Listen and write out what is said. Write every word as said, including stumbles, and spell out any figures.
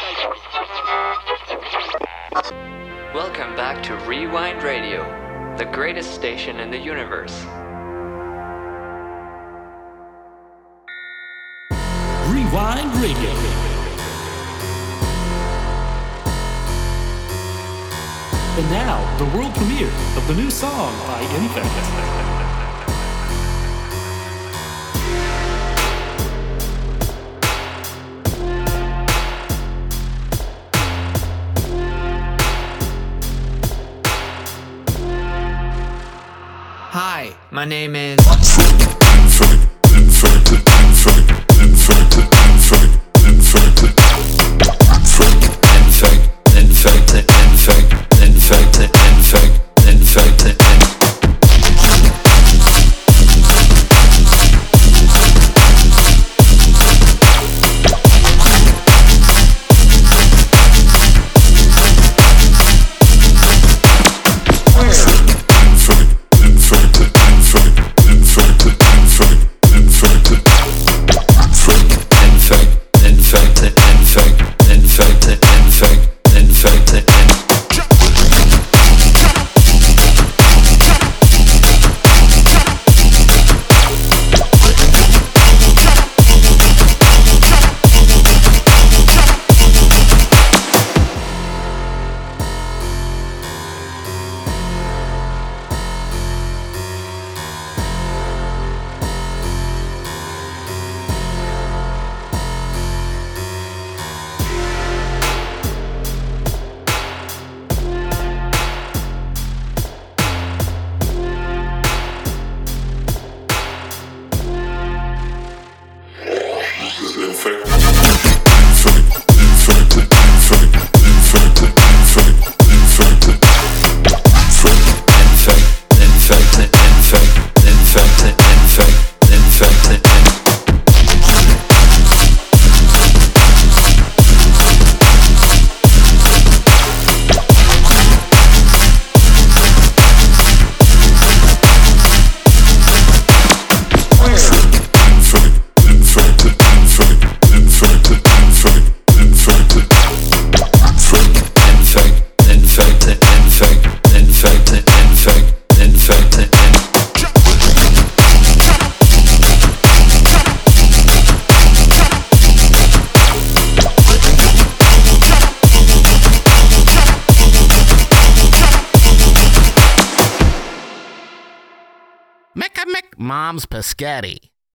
Welcome back to Rewind Radio, the greatest station in the universe. Rewind Radio. And now, the world premiere of the new song by Infect. Hi, my name is Mom's Pescetti.